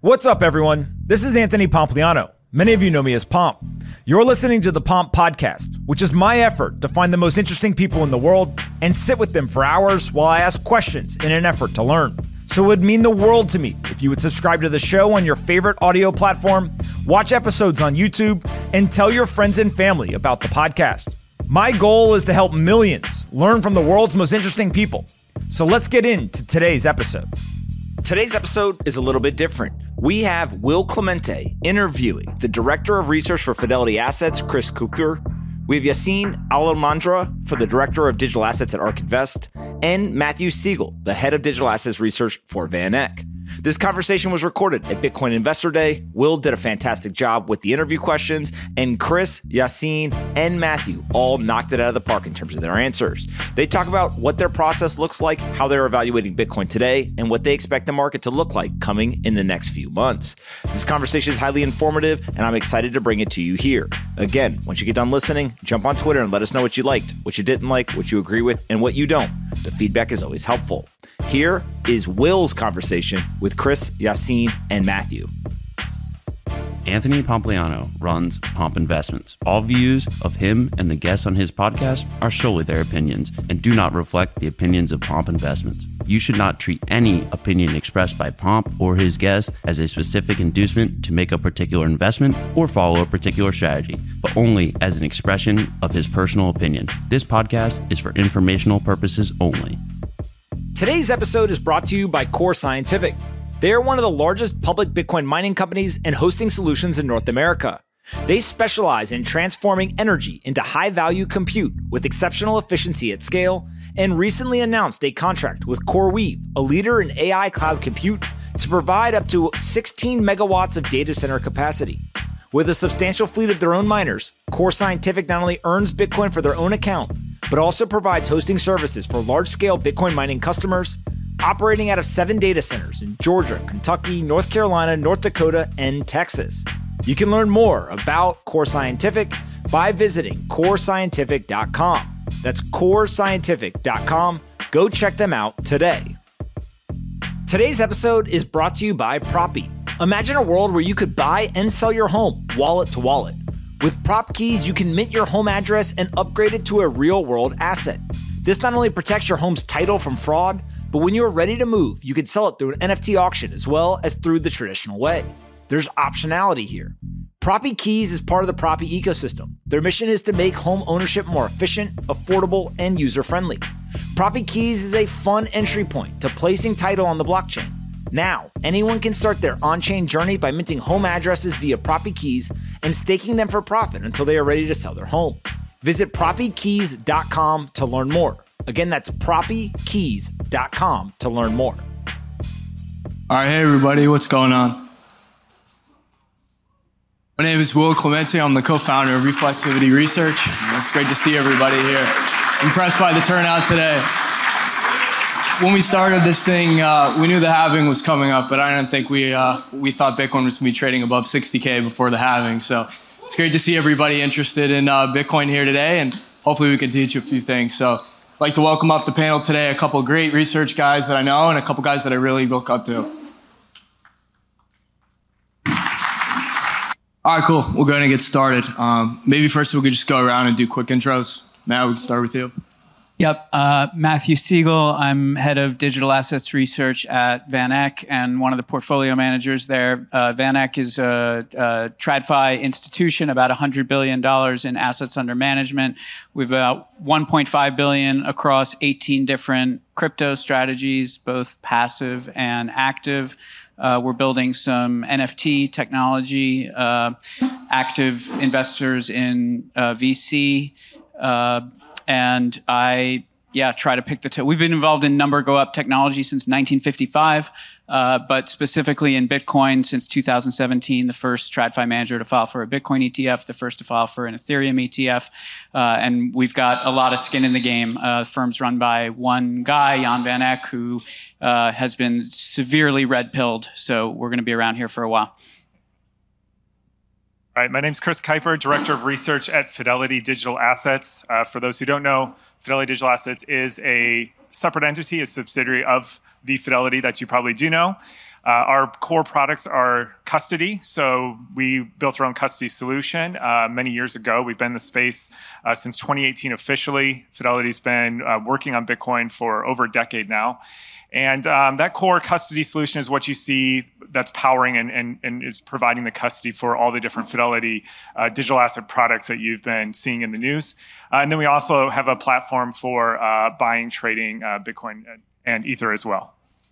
What's up, everyone? This is Anthony Pompliano. Many of you know me as Pomp. You're listening to the Pomp Podcast, which is my effort to find the most interesting people in the world and sit with them for hours while I ask questions in an effort to learn. So it would mean the world to me if you would subscribe to the show on your favorite audio platform, watch episodes on YouTube, and tell your friends and family about the podcast. My goal is to help millions learn from the world's most interesting people. So let's get into today's episode. Today's episode is a little bit different. We have Will Clemente interviewing the Director of Research for Fidelity Assets, Chris Cooper. We have Yassine Al-Mandra for the Director of Digital Assets at ARK Invest, and Matthew Siegel, the Head of Digital Assets Research for VanEck. This conversation was recorded at Bitcoin Investor Day. Will did a fantastic job with the interview questions, and Chris, Yassine, and Matthew all knocked it out of the park in terms of their answers. They talk about what their process looks like, how they're evaluating Bitcoin today, and what they expect the market to look like coming in the next few months. This conversation is highly informative, and I'm excited to bring it to you here. Again, once you get done listening, jump on Twitter and let us know what you liked, what you didn't like, what you agree with, and what you don't. The feedback is always helpful. Here is Will's conversation with Chris, Yassine, and Matthew. Anthony Pompliano runs Pomp Investments. All views of him and the guests on his podcast are solely their opinions and do not reflect the opinions of Pomp Investments. You should not treat any opinion expressed by Pomp or his guests as a specific inducement to make a particular investment or follow a particular strategy, but only as an expression of his personal opinion. This podcast is for informational purposes only. Today's episode is brought to you by Core Scientific. They are one of the largest public Bitcoin mining companies and hosting solutions in North America. They specialize in transforming energy into high-value compute with exceptional efficiency at scale, and recently announced a contract with CoreWeave, a leader in AI cloud compute, to provide up to 16 megawatts of data center capacity. With a substantial fleet of their own miners, Core Scientific not only earns Bitcoin for their own account, but also provides hosting services for large-scale Bitcoin mining customers, operating out of 7 data centers in Georgia, Kentucky, North Carolina, North Dakota, and Texas. You can learn more about Core Scientific by visiting corescientific.com. That's corescientific.com. Go check them out today. Today's episode is brought to you by Propy. Imagine a world where you could buy and sell your home wallet to wallet. With Prop Keys, you can mint your home address and upgrade it to a real-world asset. This not only protects your home's title from fraud, but when you're ready to move, you can sell it through an NFT auction as well as through the traditional way. There's optionality here. Propy Keys is part of the Propy ecosystem. Their mission is to make home ownership more efficient, affordable, and user-friendly. Propy Keys is a fun entry point to placing title on the blockchain. Now, anyone can start their on-chain journey by minting home addresses via Propy Keys and staking them for profit until they are ready to sell their home. Visit propykeys.com to learn more. Again, that's propykeys.com to learn more. All right, hey everybody, what's going on? My name is Will Clemente. I'm the co-founder of Reflexivity Research. It's great to see everybody here. Impressed by the turnout today. When we started this thing, we knew the halving was coming up, but I didn't think we thought Bitcoin was going to be trading above 60K before the halving. So it's great to see everybody interested in Bitcoin here today, and hopefully we can teach you a few things. So I'd like to welcome up the panel today a couple of great research guys that I know and a couple guys that I really look up to. All right, cool. We're going to get started. Maybe first we could just go around and do quick intros. Matt, we can start with you. Yep. Matthew Siegel. I'm head of digital assets research at VanEck and one of the portfolio managers there. VanEck is a TradFi institution, about $100 billion in assets under management. We've about $1.5 billion across 18 different crypto strategies, both passive and active. We're building some NFT technology, active investors in VC, and I try to pick the we've been involved in number go up technology since 1955, but specifically in Bitcoin since 2017, the first TradFi manager to file for a Bitcoin ETF, the first to file for an Ethereum ETF, and we've got a lot of skin in the game. The firm's run by one guy, Jan Van Eck, who has been severely red-pilled, so we're going to be around here for a while. All right, my name's Chris Kuiper, Director of Research at Fidelity Digital Assets. For those who don't know, Fidelity Digital Assets is a separate entity, a subsidiary of the Fidelity that you probably do know. Our core products are custody. So we built our own custody solution many years ago. We've been in the space since 2018 officially. Fidelity's been working on Bitcoin for over a decade now. And that core custody solution is what you see that's powering and is providing the custody for all the different Fidelity digital asset products that you've been seeing in the news. And then we also have a platform for buying, trading Bitcoin and Ether as well.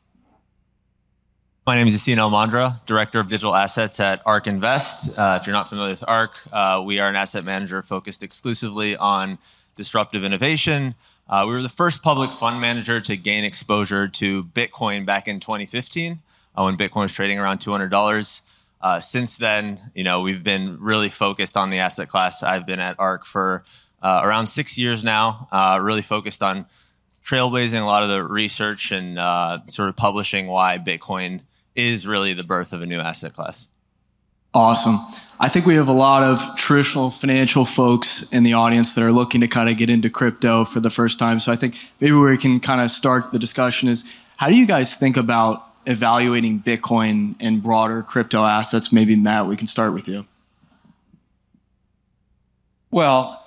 My name is Yassine El-Mandra, Director of Digital Assets at ARK Invest. If you're not familiar with ARK, we are an asset manager focused exclusively on disruptive innovation. We were the first public fund manager to gain exposure to Bitcoin back in 2015 when Bitcoin was trading around $200. Since then, we've been really focused on the asset class. I've been at ARK for around 6 years now, really focused on trailblazing a lot of the research and sort of publishing why Bitcoin is really the birth of a new asset class. Awesome. I think we have a lot of traditional financial folks in the audience that are looking to kind of get into crypto for the first time. So I think maybe where we can kind of start the discussion is, how do you guys think about evaluating Bitcoin and broader crypto assets? Maybe Matt, we can start with you. Well,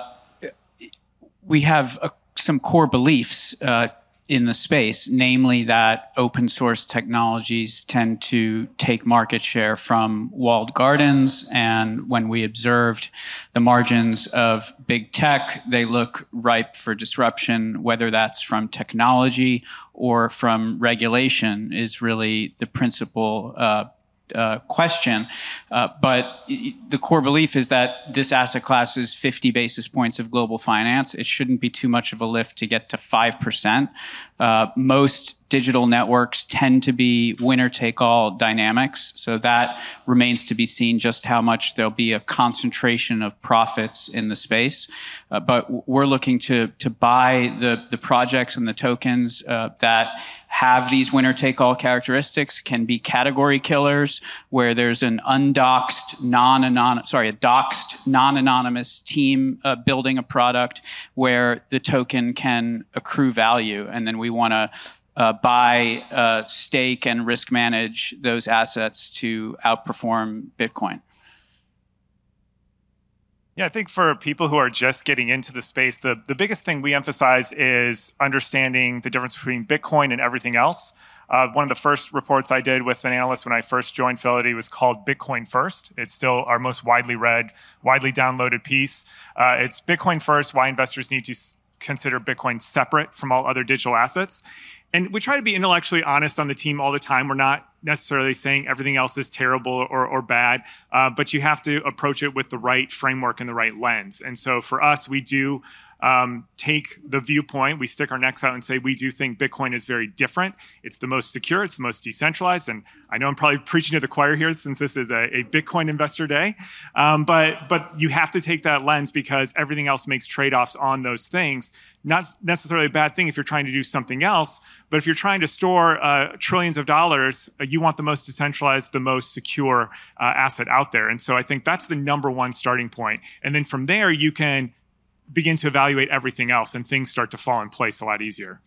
we have some core beliefs in the space, namely that open source technologies tend to take market share from walled gardens. And when we observed the margins of big tech, they look ripe for disruption, whether that's from technology or from regulation is really the principal question. But the core belief is that this asset class is 50 basis points of global finance. It shouldn't be too much of a lift to get to 5%. Most digital networks tend to be winner-take-all dynamics. So that remains to be seen just how much there'll be a concentration of profits in the space. But we're looking to buy the projects and the tokens that have these winner-take-all characteristics, can be category killers, where there's an doxed, non-anonymous team building a product where the token can accrue value. And then we want to buy, stake, and risk manage those assets to outperform Bitcoin. Yeah, I think for people who are just getting into the space, the biggest thing we emphasize is understanding the difference between Bitcoin and everything else. One of the first reports I did with an analyst when I first joined Fidelity was called Bitcoin First. It's still our most widely read, widely downloaded piece. It's Bitcoin First, why investors need to consider Bitcoin separate from all other digital assets. And we try to be intellectually honest on the team all the time. We're not necessarily saying everything else is terrible or bad, but you have to approach it with the right framework and the right lens. And so for us, we do take the viewpoint, we stick our necks out and say, we do think Bitcoin is very different. It's the most secure, it's the most decentralized. And I know I'm probably preaching to the choir here since this is a Bitcoin investor day. But you have to take that lens because everything else makes trade-offs on those things. Not necessarily a bad thing if you're trying to do something else, but if you're trying to store trillions of dollars, you want the most decentralized, the most secure asset out there. And so I think that's the number one starting point. And then from there, you can begin to evaluate everything else and things start to fall in place a lot easier.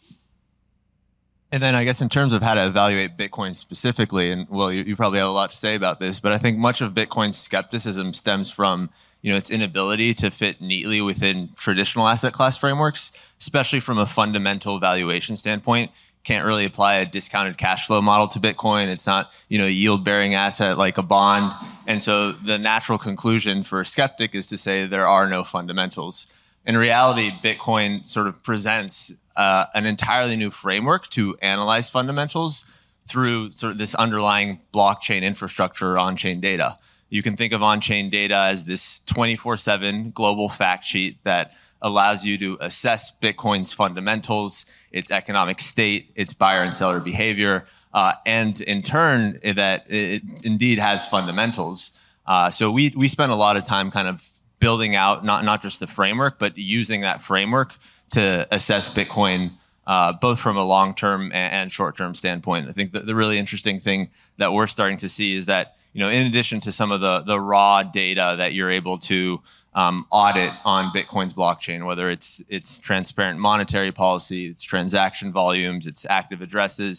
And then I guess in terms of how to evaluate Bitcoin specifically, and well, you probably have a lot to say about this, but I think much of Bitcoin's skepticism stems from its inability to fit neatly within traditional asset class frameworks, especially from a fundamental valuation standpoint. Can't really apply a discounted cash flow model to Bitcoin. It's not, a yield-bearing asset like a bond. And so the natural conclusion for a skeptic is to say there are no fundamentals. In reality, Bitcoin sort of presents an entirely new framework to analyze fundamentals through sort of this underlying blockchain infrastructure, on-chain data. You can think of on-chain data as this 24/7 global fact sheet that allows you to assess Bitcoin's fundamentals, its economic state, its buyer and seller behavior, and in turn, that it indeed has fundamentals. So we spend a lot of time kind of building out not just the framework, but using that framework to assess Bitcoin, both from a long-term and short-term standpoint. I think the really interesting thing that we're starting to see is that, in addition to some of the raw data that you're able to audit on Bitcoin's blockchain, whether it's transparent monetary policy, its transaction volumes, its active addresses,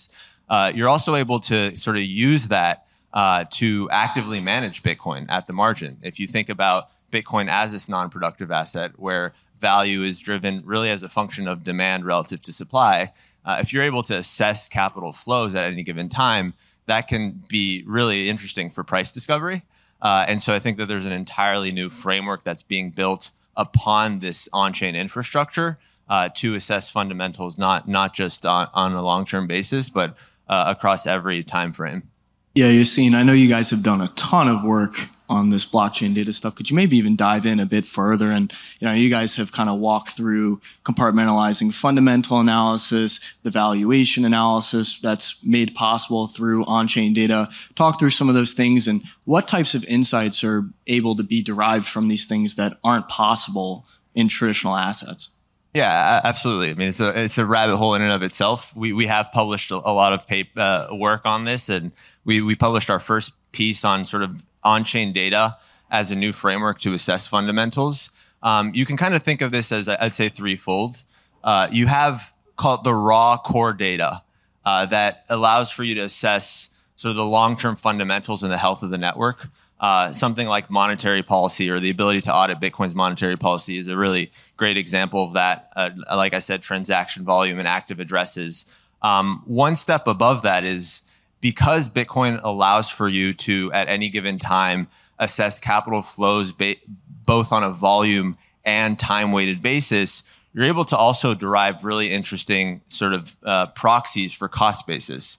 you're also able to sort of use that to actively manage Bitcoin at the margin. If you think about Bitcoin as this non-productive asset where value is driven really as a function of demand relative to supply, if you're able to assess capital flows at any given time, that can be really interesting for price discovery. And so I think that there's an entirely new framework that's being built upon this on-chain infrastructure to assess fundamentals, not just on a long-term basis, but across every time frame. Yeah, Yassine, I know you guys have done a ton of work on this blockchain data stuff. Could you maybe even dive in a bit further? And you guys have kind of walked through compartmentalizing fundamental analysis, the valuation analysis that's made possible through on-chain data. Talk through some of those things and what types of insights are able to be derived from these things that aren't possible in traditional assets. Yeah, absolutely. I mean, it's a rabbit hole in and of itself. We have published a lot of work on this, and we published our first piece on sort of on-chain data as a new framework to assess fundamentals. You can kind of think of this as, I'd say, threefold. You have called the raw core data that allows for you to assess sort of the long-term fundamentals and the health of the network. Something like monetary policy or the ability to audit Bitcoin's monetary policy is a really great example of that. Like I said, transaction volume and active addresses. One step above that is because Bitcoin allows for you to, at any given time, assess capital flows both on a volume and time-weighted basis, you're able to also derive really interesting sort of proxies for cost basis.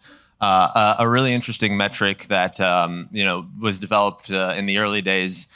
A really interesting metric that was developed in the early days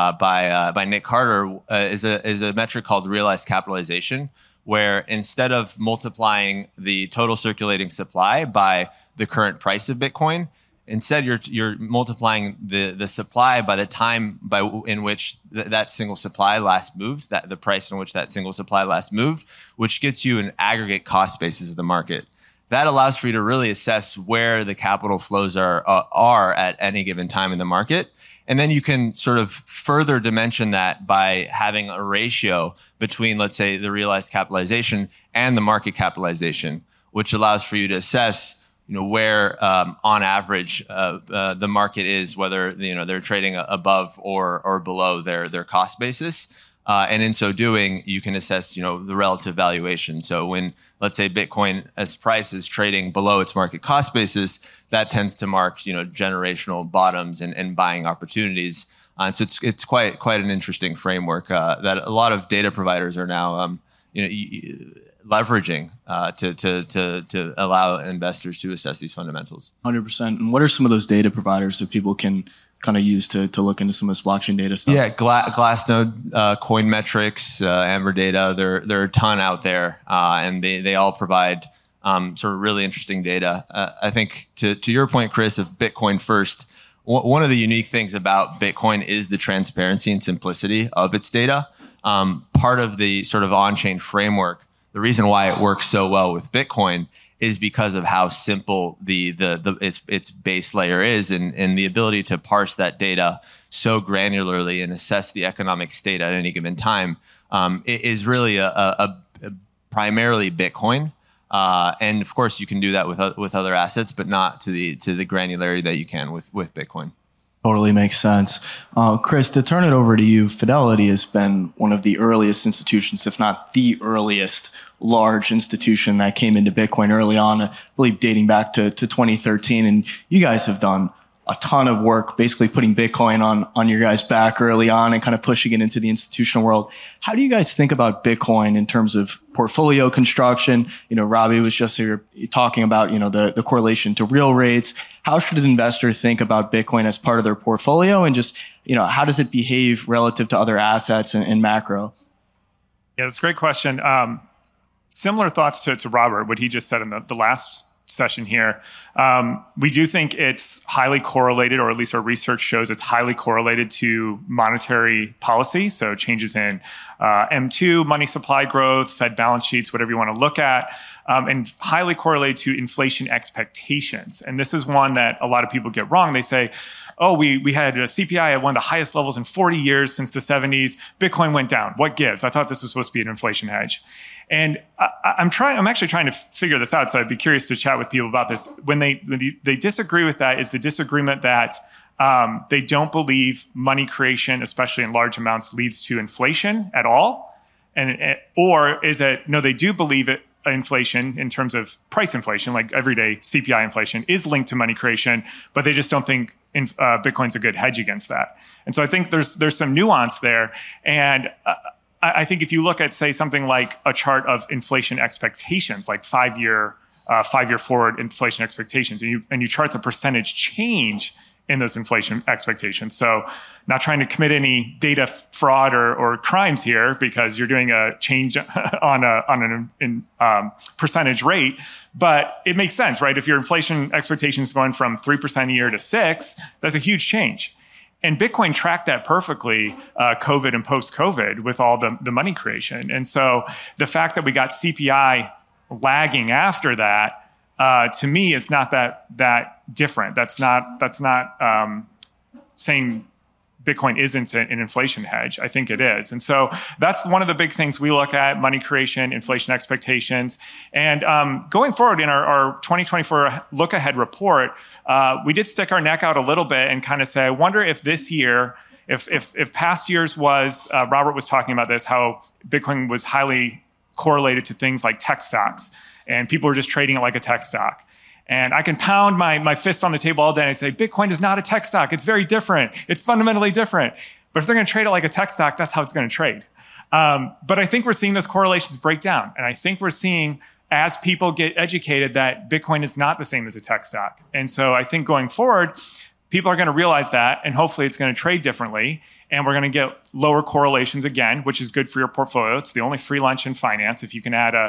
by Nick Carter is a metric called realized capitalization, where instead of multiplying the total circulating supply by the current price of Bitcoin, instead you're multiplying the supply by the time in which that single supply last moved, that the price in which that single supply last moved, which gets you an aggregate cost basis of the market. That allows for you to really assess where the capital flows are at any given time in the market. And then you can sort of further dimension that by having a ratio between, let's say, the realized capitalization and the market capitalization, which allows for you to assess, where on average the market is, whether they're trading above or below their cost basis. And in so doing, you can assess, the relative valuation. So when, let's say, Bitcoin as price is trading below its market cost basis, that tends to mark, generational bottoms and buying opportunities. And so it's quite an interesting framework that a lot of data providers are now, leveraging to allow investors to assess these fundamentals. 100%. And what are some of those data providers that people can kind of use to look into some of this blockchain data stuff? Yeah, Glassnode, Coinmetrics, Amber Data, there are a ton out there, and they all provide sort of really interesting data. I think to your point, Chris, of Bitcoin first, one of the unique things about Bitcoin is the transparency and simplicity of its data. Part of the sort of on-chain framework, the reason why it works so well with Bitcoin is because of how simple its base layer is, and the ability to parse that data so granularly and assess the economic state at any given time is really a primarily Bitcoin. And of course, you can do that with other assets, but not to the granularity that you can with Bitcoin. Totally makes sense. Chris, to turn it over to you, Fidelity has been one of the earliest institutions, if not the earliest large institution that came into Bitcoin early on, I believe dating back to 2013. And you guys have done a ton of work, basically putting Bitcoin on your guys' back early on and kind of pushing it into the institutional world. How do you guys think about Bitcoin in terms of portfolio construction? Robbie was just here talking about, the correlation to real rates. How should an investor think about Bitcoin as part of their portfolio, and just, how does it behave relative to other assets and macro? Yeah, that's a great question. Similar thoughts to Robert, what he just said in the last session here. We do think it's highly correlated, or at least our research shows it's highly correlated to monetary policy. So changes in M2, money supply growth, Fed balance sheets, whatever you want to look at, and highly correlated to inflation expectations. And this is one that a lot of people get wrong. They say, oh, we had a CPI at one of the highest levels in 40 years since the 70s. Bitcoin went down. What gives? I thought this was supposed to be an inflation hedge. And I'm actually trying to figure this out. So I'd be curious to chat with people about this. When they disagree with that, is the disagreement that they don't believe money creation, especially in large amounts, leads to inflation at all? Or is it, no, they do believe it, inflation in terms of price inflation, like everyday CPI inflation, is linked to money creation, but they just don't think Bitcoin's a good hedge against that. And so I think there's some nuance there. And I think if you look at, say, something like a chart of inflation expectations, like 5-year forward inflation expectations, and you chart the percentage change in those inflation expectations. So not trying to commit any data fraud or crimes here, because you're doing a change on an percentage rate, but it makes sense, right? If your inflation expectation is going from 3% a year to 6%, that's a huge change. And Bitcoin tracked that perfectly, COVID and post-COVID, with all the money creation. And so the fact that we got CPI lagging after that, to me, is not that different. That's not saying Bitcoin isn't an inflation hedge. I think it is. And so that's one of the big things we look at: money creation, inflation expectations. And going forward in our 2024 look ahead report, we did stick our neck out a little bit and kind of say, I wonder if this year, if past years was, Robert was talking about this, how Bitcoin was highly correlated to things like tech stocks, and people were just trading it like a tech stock. And I can pound my fist on the table all day and I say, Bitcoin is not a tech stock. It's very different. It's fundamentally different. But if they're going to trade it like a tech stock, that's how it's going to trade. But I think we're seeing those correlations break down. And I think we're seeing, as people get educated, that Bitcoin is not the same as a tech stock. And so I think going forward, people are going to realize that, and hopefully it's going to trade differently. And we're going to get lower correlations again, which is good for your portfolio. It's the only free lunch in finance. If you can add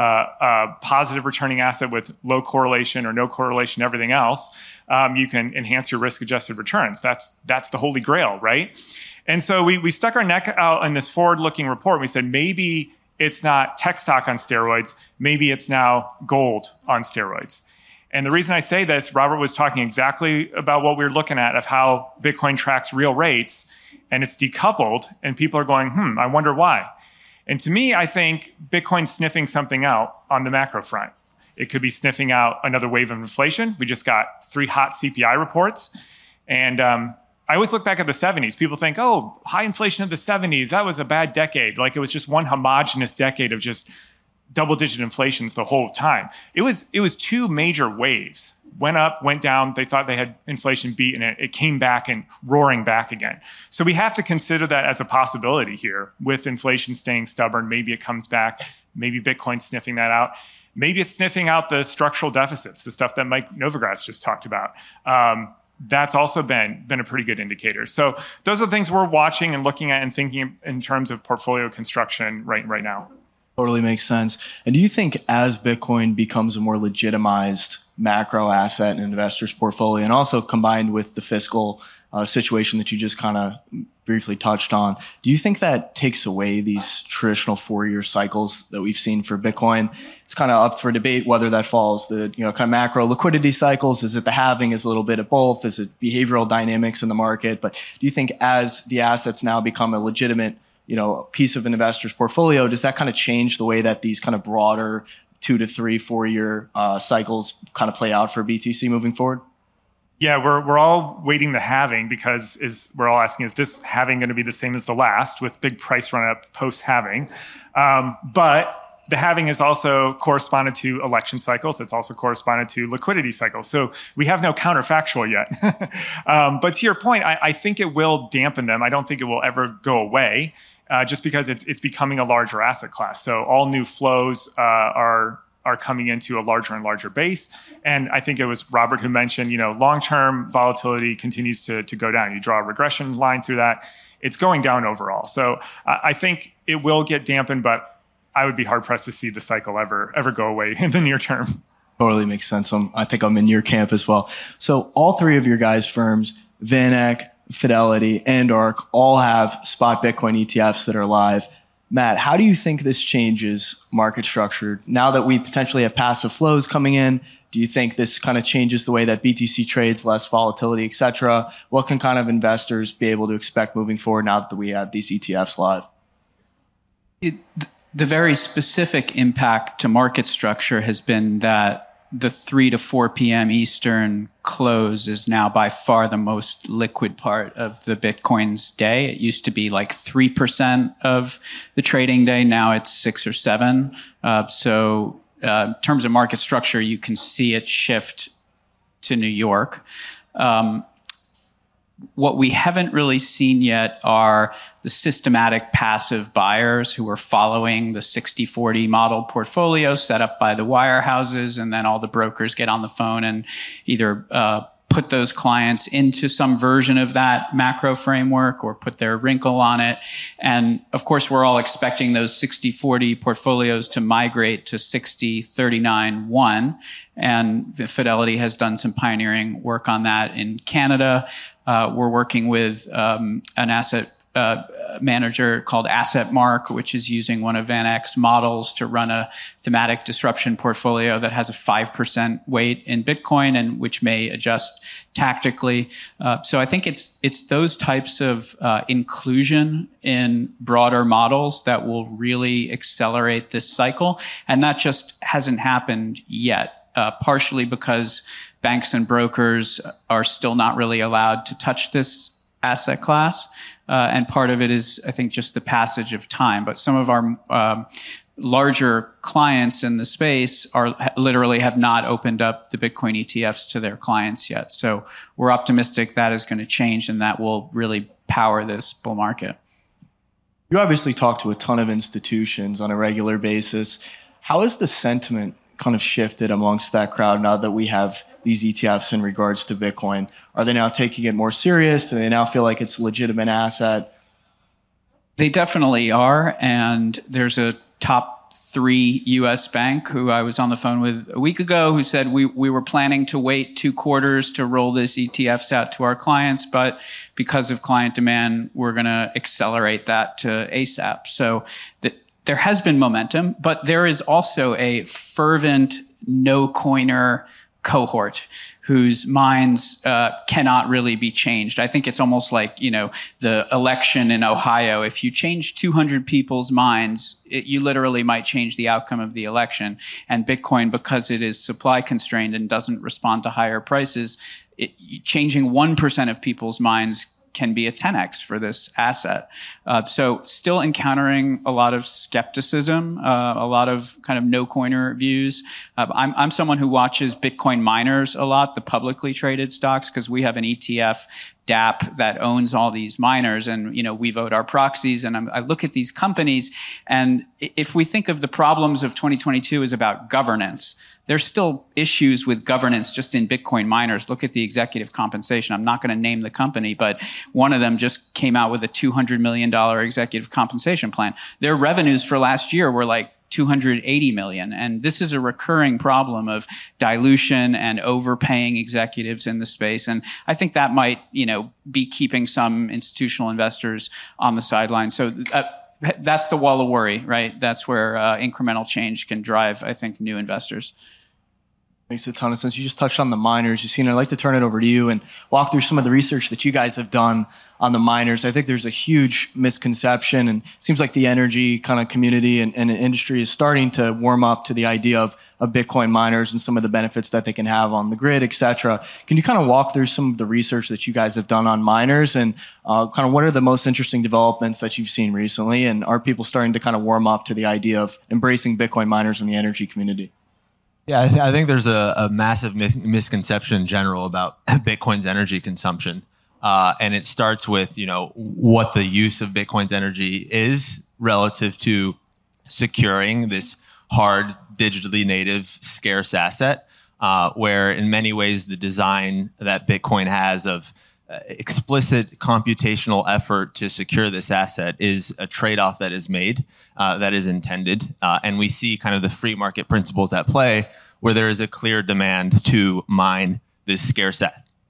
a positive returning asset with low correlation or no correlation to everything else, you can enhance your risk-adjusted returns. That's the holy grail, right? And so we stuck our neck out in this forward-looking report. We said, maybe it's not tech stock on steroids. Maybe it's now gold on steroids. And the reason I say this, Robert was talking exactly about what we were looking at, of how Bitcoin tracks real rates, and it's decoupled, and people are going, I wonder why. And to me, I think Bitcoin's sniffing something out on the macro front. It could be sniffing out another wave of inflation. We just got 3 hot CPI reports. And I always look back at the 70s. People think, oh, high inflation of the 70s, that was a bad decade. Like it was just one homogenous decade of just double-digit inflations the whole time. It was 2 major waves. Went up, went down. They thought they had inflation beat, and it came back and roaring back again. So we have to consider that as a possibility here. With inflation staying stubborn, maybe it comes back. Maybe Bitcoin's sniffing that out. Maybe it's sniffing out the structural deficits, the stuff that Mike Novogratz just talked about. That's also been a pretty good indicator. So those are the things we're watching and looking at and thinking in terms of portfolio construction right now. Totally makes sense. And do you think as Bitcoin becomes a more legitimized macro asset in an investor's portfolio, and also combined with the fiscal situation that you just kind of briefly touched on, do you think that takes away these traditional 4-year cycles that we've seen for Bitcoin? It's kind of up for debate whether that falls the kind of macro liquidity cycles. Is it the halving? Is a little bit of both? Is it behavioral dynamics in the market? But do you think as the assets now become a legitimate piece of an investor's portfolio, does that kind of change the way that these kind of broader 2 to 3, 4-year cycles kind of play out for BTC moving forward? Yeah, we're all waiting the halving, because we're all asking, is this halving going to be the same as the last, with big price run up post halving? But the halving is also corresponded to election cycles. It's also corresponded to liquidity cycles. So we have no counterfactual yet. But to your point, I think it will dampen them. I don't think it will ever go away. Just because it's becoming a larger asset class. So all new flows are coming into a larger and larger base. And I think it was Robert who mentioned, long-term volatility continues to go down. You draw a regression line through that. It's going down overall. So I think it will get dampened, but I would be hard-pressed to see the cycle ever go away in the near term. Totally makes sense. I think I'm in your camp as well. So all 3 of your guys' firms, VanEck, Fidelity, and ARK, all have spot Bitcoin ETFs that are live. Matt, how do you think this changes market structure? Now that we potentially have passive flows coming in, do you think this kind of changes the way that BTC trades, less volatility, et cetera? What can kind of investors be able to expect moving forward now that we have these ETFs live? The very specific impact to market structure has been that the 3 to 4 p.m. Eastern close is now by far the most liquid part of the Bitcoin's day. It used to be like 3% of the trading day. Now it's 6 or 7. So in terms of market structure, you can see it shift to New York. What we haven't really seen yet are the systematic passive buyers who are following the 60-40 model portfolio set up by the wirehouses, and then all the brokers get on the phone and either put those clients into some version of that macro framework or put their wrinkle on it. And of course, we're all expecting those 60-40 portfolios to migrate to 60-39-1. And Fidelity has done some pioneering work on that in Canada. We're working with an asset manager called AssetMark, which is using one of VanEck's models to run a thematic disruption portfolio that has a 5% weight in Bitcoin and which may adjust tactically. So I think it's those types of inclusion in broader models that will really accelerate this cycle. And that just hasn't happened yet, partially because banks and brokers are still not really allowed to touch this asset class. And part of it is, I think, just the passage of time. But some of our larger clients in the space literally have not opened up the Bitcoin ETFs to their clients yet. So we're optimistic that is going to change and that will really power this bull market. You obviously talk to a ton of institutions on a regular basis. How has the sentiment kind of shifted amongst that crowd now that we have these ETFs in regards to Bitcoin? Are they now taking it more serious? Do they now feel like it's a legitimate asset? They definitely are. And there's a top 3 U.S. bank who I was on the phone with a week ago who said we were planning to wait 2 quarters to roll this ETFs out to our clients, but because of client demand, we're going to accelerate that to ASAP. So there has been momentum, but there is also a fervent no-coiner cohort whose minds cannot really be changed. I think it's almost like, the election in Ohio. If you change 200 people's minds, you literally might change the outcome of the election. And Bitcoin, because it is supply constrained and doesn't respond to higher prices, changing 1% of people's minds can be a 10x for this asset. So still encountering a lot of skepticism, a lot of kind of no-coiner views. I'm someone who watches Bitcoin miners a lot, the publicly traded stocks, because we have an ETF, DApp, that owns all these miners. And, we vote our proxies. And I look at these companies. And if we think of the problems of 2022 as about governance, there's still issues with governance just in Bitcoin miners. Look at the executive compensation. I'm not going to name the company, but one of them just came out with a $200 million executive compensation plan. Their revenues for last year were like $280 million. And this is a recurring problem of dilution and overpaying executives in the space. And I think that might, be keeping some institutional investors on the sidelines. So that's the wall of worry, right? That's where incremental change can drive, I think, new investors. Makes a ton of sense. You just touched on the miners. I'd like to turn it over to you and walk through some of the research that you guys have done on the miners. I think there's a huge misconception, and it seems like the energy kind of community and industry is starting to warm up to the idea of Bitcoin miners and some of the benefits that they can have on the grid, et cetera. Can you kind of walk through some of the research that you guys have done on miners and kind of what are the most interesting developments that you've seen recently? And are people starting to kind of warm up to the idea of embracing Bitcoin miners in the energy community? Yeah, I think there's a massive misconception in general about Bitcoin's energy consumption. And it starts with, what the use of Bitcoin's energy is relative to securing this hard, digitally native, scarce asset, where in many ways the design that Bitcoin has of explicit computational effort to secure this asset is a trade-off that is made, that is intended. And we see kind of the free market principles at play where there is a clear demand to mine this scarce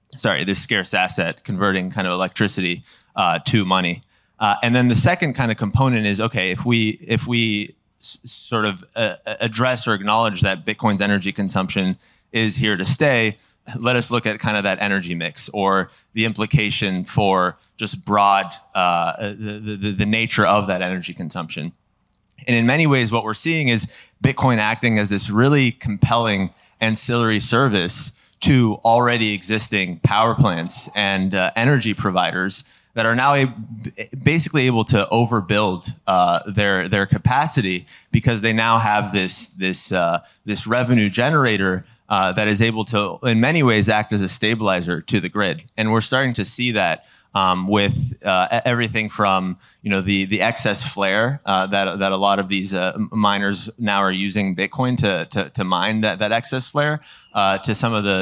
asset, converting kind of electricity to money. And then the second kind of component is, okay, if we sort of address or acknowledge that Bitcoin's energy consumption is here to stay, let us look at kind of that energy mix or the implication for just broad the nature of that energy consumption. And in many ways, what we're seeing is Bitcoin acting as this really compelling ancillary service to already existing power plants and energy providers that are now basically able to overbuild their capacity because they now have this revenue generator that is able to, in many ways, act as a stabilizer to the grid. And we're starting to see that with everything from the excess flare that a lot of these miners now are using Bitcoin to mine that excess flare to some of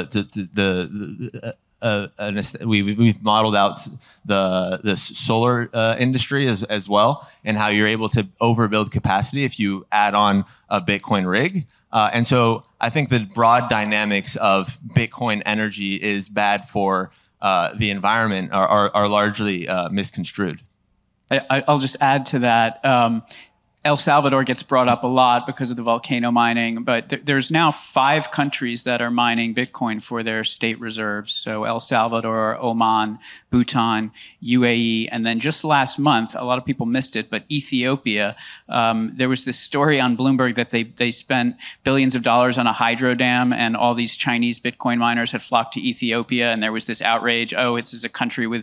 we've modeled out the solar industry as well, and how you're able to overbuild capacity if you add on a Bitcoin rig. And so I think the broad dynamics of Bitcoin energy is bad for the environment are largely misconstrued. I'll just add to that. El Salvador gets brought up a lot because of the volcano mining, but there's now 5 countries that are mining Bitcoin for their state reserves. So El Salvador, Oman, Bhutan, UAE, and then just last month, a lot of people missed it, but Ethiopia, there was this story on Bloomberg that they spent billions of dollars on a hydro dam, and all these Chinese Bitcoin miners had flocked to Ethiopia, and there was this outrage. Oh, it's a country with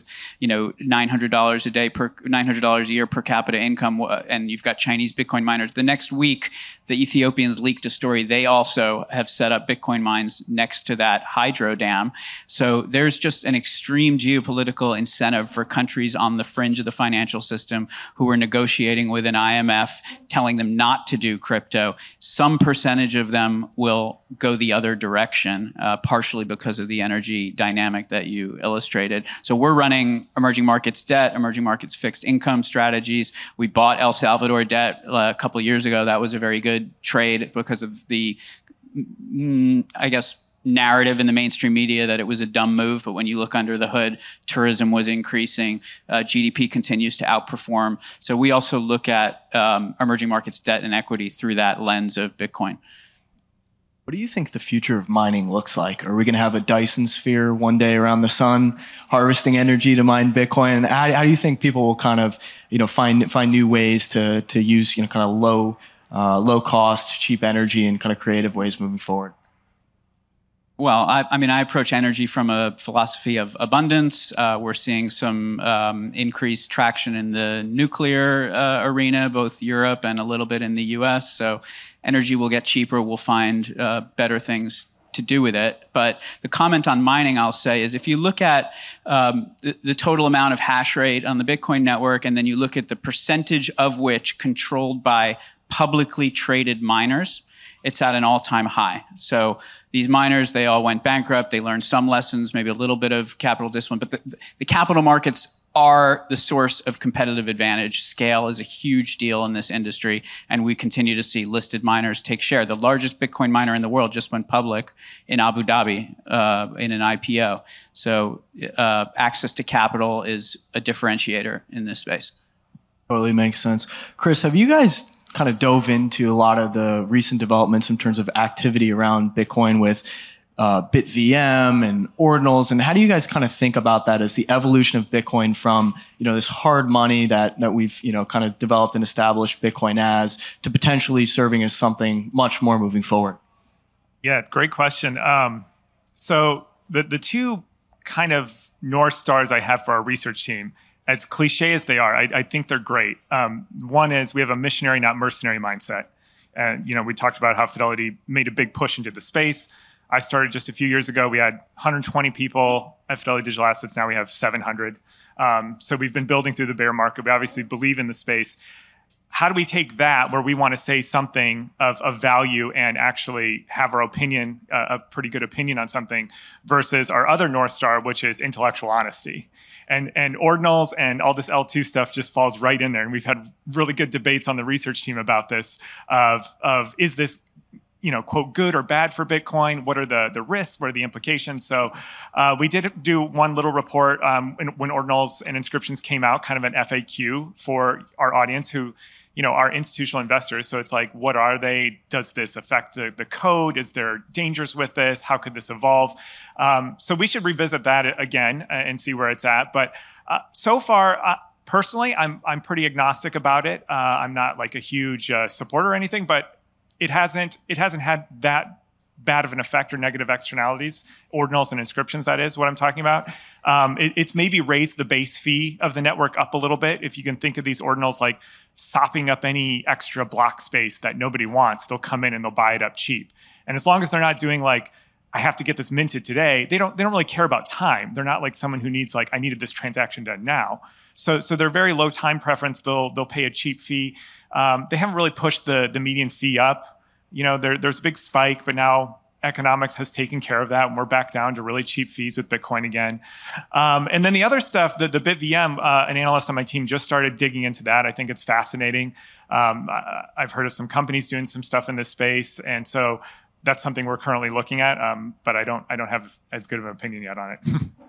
$900 a year per capita income, and you've got Chinese Bitcoin miners. The next week, the Ethiopians leaked a story. They also have set up Bitcoin mines next to that hydro dam. So there's just an extreme geopolitical incentive for countries on the fringe of the financial system who are negotiating with an IMF, telling them not to do crypto. Some percentage of them will go the other direction, partially because of the energy dynamic that you illustrated. So we're running emerging markets debt, emerging markets fixed income strategies. We bought El Salvador debt a couple of years ago. That was a very good trade because of the, narrative in the mainstream media that it was a dumb move. But when you look under the hood, tourism was increasing. GDP continues to outperform. So we also look at emerging markets debt and equity through that lens of Bitcoin. What do you think the future of mining looks like? Are we going to have a Dyson sphere one day around the sun, harvesting energy to mine Bitcoin? How do you think people will kind of, find new ways to use, kind of low cost, cheap energy in kind of creative ways moving forward? Well, I approach energy from a philosophy of abundance. We're seeing some increased traction in the nuclear arena, both Europe and a little bit in the US. So energy will get cheaper. We'll find better things to do with it. But the comment on mining, I'll say, is if you look at the total amount of hash rate on the Bitcoin network, and then you look at the percentage of which controlled by publicly traded miners, it's at an all-time high. So these miners, they all went bankrupt. They learned some lessons, maybe a little bit of capital discipline, but the capital markets are the source of competitive advantage. Scale is a huge deal in this industry, and we continue to see listed miners take share. The largest Bitcoin miner in the world just went public in Abu Dhabi in an IPO. So access to capital is a differentiator in this space. Totally makes sense. Chris, have you guys kind of dove into a lot of the recent developments in terms of activity around Bitcoin with BitVM and ordinals, and how do you guys kind of think about that as the evolution of Bitcoin from this hard money that we've kind of developed and established Bitcoin as, to potentially serving as something much more moving forward? Yeah, great question. So the two kind of North Stars I have for our research team, as cliche as they are, I think they're great. One is we have a missionary, not mercenary mindset. And, we talked about how Fidelity made a big push into the space. I started just a few years ago. We had 120 people at Fidelity Digital Assets. Now we have 700. So we've been building through the bear market. We obviously believe in the space. How do we take that where we want to say something of value and actually have our opinion, a pretty good opinion on something, versus our other North Star, which is intellectual honesty? And ordinals and all this L2 stuff just falls right in there. And we've had really good debates on the research team about this of is this, quote, good or bad for Bitcoin? What are the risks? What are the implications? So we did do one little report when ordinals and inscriptions came out, kind of an FAQ for our audience who, are institutional investors. So it's like, what are they? Does this affect the code? Is there dangers with this? How could this evolve? So we should revisit that again and see where it's at. But so far, Personally, I'm pretty agnostic about it. I'm not like a huge supporter or anything, but it hasn't had that bad of an effect or negative externalities. Ordinals and inscriptions, that is what I'm talking about. It's maybe raised the base fee of the network up a little bit. If you can think of these ordinals like sopping up any extra block space that nobody wants, they'll come in and they'll buy it up cheap. And as long as they're not doing like, I have to get this minted today, they don't really care about time. They're not like someone who needs like, I needed this transaction done now. So they're very low time preference. They'll pay a cheap fee. They haven't really pushed the median fee up. There's a big spike, but now economics has taken care of that, and we're back down to really cheap fees with Bitcoin again. And then the other stuff, the BitVM, an analyst on my team just started digging into that. I think it's fascinating. I've heard of some companies doing some stuff in this space, and so that's something we're currently looking at. But I don't have as good of an opinion yet on it.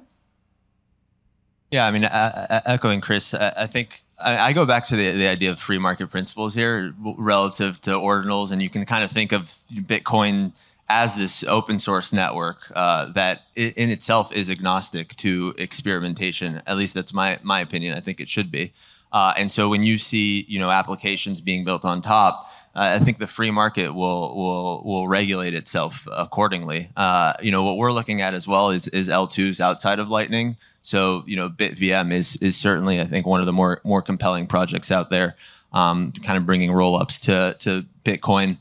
Yeah, I mean, echoing Chris, I think I go back to the idea of free market principles here relative to ordinals, and you can kind of think of Bitcoin as this open source network that in itself is agnostic to experimentation. At least that's my opinion. I think it should be. And so when you see applications being built on top, I think the free market will regulate itself accordingly. What we're looking at as well is L2s outside of Lightning. So BitVM is certainly, I think, one of the more compelling projects out there, kind of bringing rollups to Bitcoin.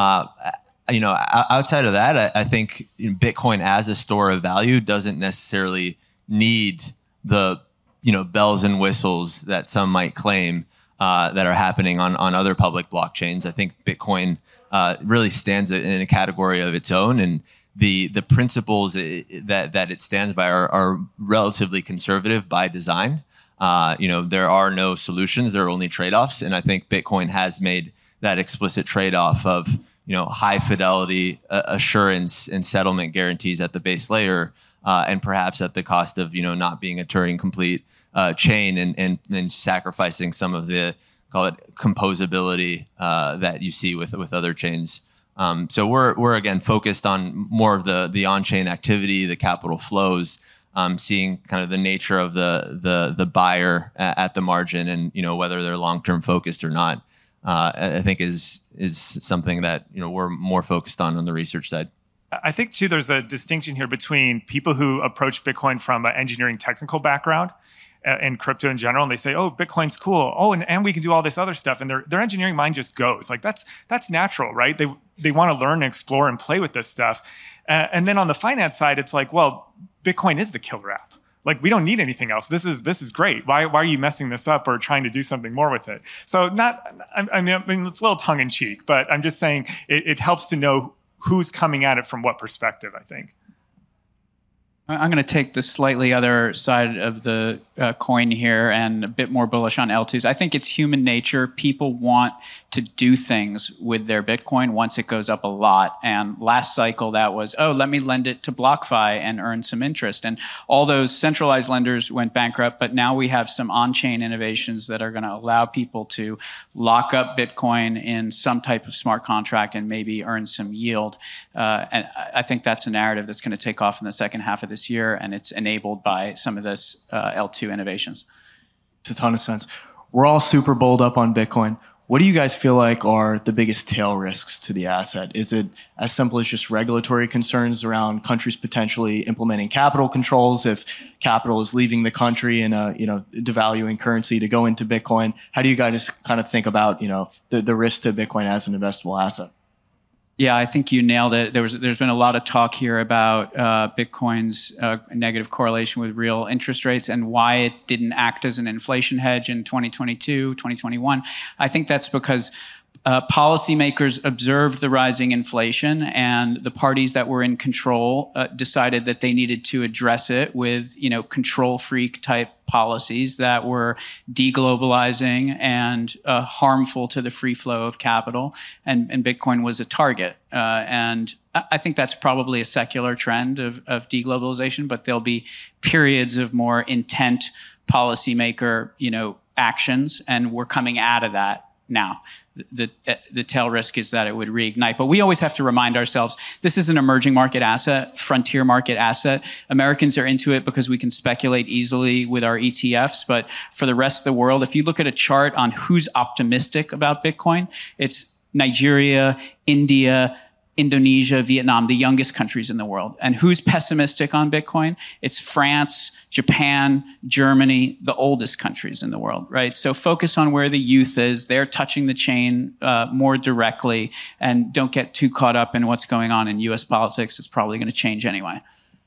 Outside of that, I think Bitcoin as a store of value doesn't necessarily need the bells and whistles that some might claim that are happening on other public blockchains. I think Bitcoin really stands in a category of its own, and the principles that it stands by are relatively conservative by design. There are no solutions; there are only trade-offs, and I think Bitcoin has made that explicit trade-off of high fidelity assurance and settlement guarantees at the base layer, and perhaps at the cost of not being a Turing complete chain and sacrificing some of the, call it, composability that you see with other chains. So we're again focused on more of the on-chain activity, the capital flows, seeing kind of the nature of the buyer at the margin, and whether they're long-term focused or not. I think is something that we're more focused on the research side. I think too there's a distinction here between people who approach Bitcoin from an engineering technical background and crypto in general, and they say, "Oh, Bitcoin's cool. Oh, and we can do all this other stuff," and their engineering mind just goes like that's natural, right? They want to learn and explore and play with this stuff, and then on the finance side, it's like, well, Bitcoin is the killer app. Like, we don't need anything else. This is great. Why are you messing this up or trying to do something more with it? So I mean, it's a little tongue in cheek, but I'm just saying it helps to know who's coming at it from what perspective, I think. I'm going to take the slightly other side of the coin here and a bit more bullish on L2s. I think it's human nature. People want to do things with their Bitcoin once it goes up a lot. And last cycle, that was, let me lend it to BlockFi and earn some interest. And all those centralized lenders went bankrupt, but now we have some on-chain innovations that are going to allow people to lock up Bitcoin in some type of smart contract and maybe earn some yield. And I think that's a narrative that's going to take off in the second half of this year, and it's enabled by some of this L2 innovations. It's a ton of sense. We're all super bowled up on Bitcoin. What do you guys feel like are the biggest tail risks to the asset? Is it as simple as just regulatory concerns around countries potentially implementing capital controls if capital is leaving the country and devaluing currency to go into Bitcoin? How do you guys kind of think about the risk to Bitcoin as an investable asset? Yeah, I think you nailed it. There's been a lot of talk here about Bitcoin's negative correlation with real interest rates and why it didn't act as an inflation hedge in 2022, 2021. I think that's because policymakers observed the rising inflation, and the parties that were in control decided that they needed to address it with, control freak type policies that were deglobalizing and harmful to the free flow of capital, and Bitcoin was a target. And I think that's probably a secular trend of deglobalization, but there'll be periods of more intent policymaker, actions, and we're coming out of that now. The tail risk is that it would reignite. But we always have to remind ourselves, this is an emerging market asset, frontier market asset. Americans are into it because we can speculate easily with our ETFs. But for the rest of the world, if you look at a chart on who's optimistic about Bitcoin, it's Nigeria, India, Indonesia, Vietnam, the youngest countries in the world. And who's pessimistic on Bitcoin? It's France, Japan, Germany, the oldest countries in the world, right? So focus on where the youth is. They're touching the chain more directly, and don't get too caught up in what's going on in US politics. It's probably going to change anyway.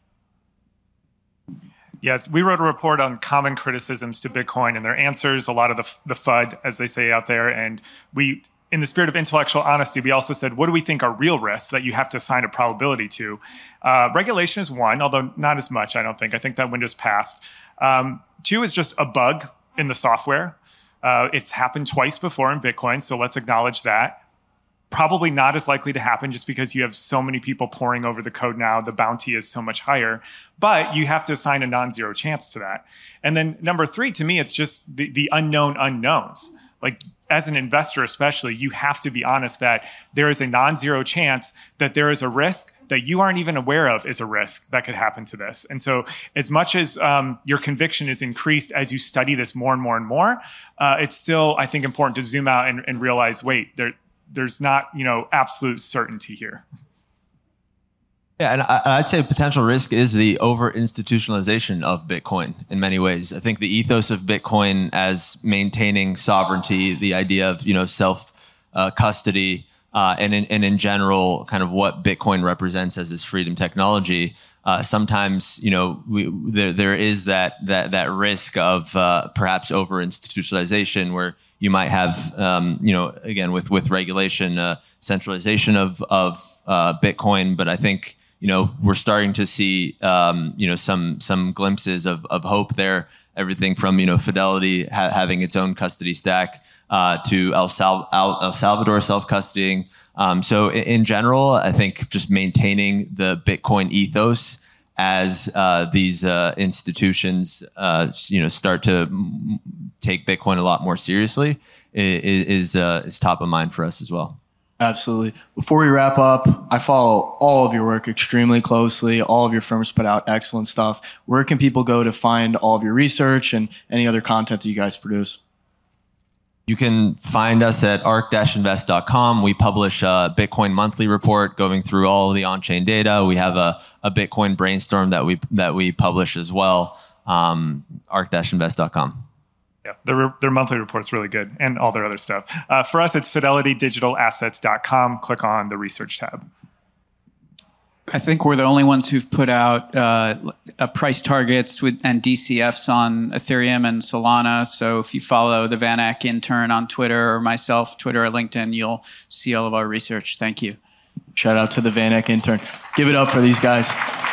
Yes, we wrote a report on common criticisms to Bitcoin and their answers, a lot of the FUD, as they say out there. And we, in the spirit of intellectual honesty, we also said, what do we think are real risks that you have to assign a probability to? Regulation is one, although not as much, I don't think. I think that window's passed. Two is just a bug in the software. It's happened twice before in Bitcoin, so let's acknowledge that. Probably not as likely to happen just because you have so many people poring over the code now. The bounty is so much higher, but you have to assign a non-zero chance to that. And then number three, to me, it's just the unknown unknowns. Like, as an investor especially, you have to be honest that there is a non-zero chance that there is a risk that you aren't even aware of is a risk that could happen to this. And so as much as your conviction is increased as you study this more and more and more, it's still, I think, important to zoom out and realize, wait, there's not, absolute certainty here. Yeah, and I'd say potential risk is the over-institutionalization of Bitcoin in many ways. I think the ethos of Bitcoin as maintaining sovereignty, the idea of, self-custody, and in general, kind of what Bitcoin represents as this freedom technology, sometimes, there is that risk of perhaps over-institutionalization where you might have, again, with regulation, centralization of Bitcoin. But I think, we're starting to see, some glimpses of hope there. Everything from, Fidelity having its own custody stack to El Salvador self-custodying. So in general, I think just maintaining the Bitcoin ethos as these institutions, start to take Bitcoin a lot more seriously is top of mind for us as well. Absolutely. Before we wrap up, I follow all of your work extremely closely. All of your firms put out excellent stuff. Where can people go to find all of your research and any other content that you guys produce? You can find us at arc-invest.com. We publish a Bitcoin monthly report going through all of the on-chain data. We have a Bitcoin brainstorm that we publish as well. arc-invest.com. Yeah, their monthly report's really good, and all their other stuff. For us, it's fidelitydigitalassets.com. Click on the research tab. I think we're the only ones who've put out price targets and DCFs on Ethereum and Solana. So if you follow the Van Eck intern on Twitter or myself, Twitter or LinkedIn, you'll see all of our research. Thank you. Shout out to the Van Eck intern. Give it up for these guys.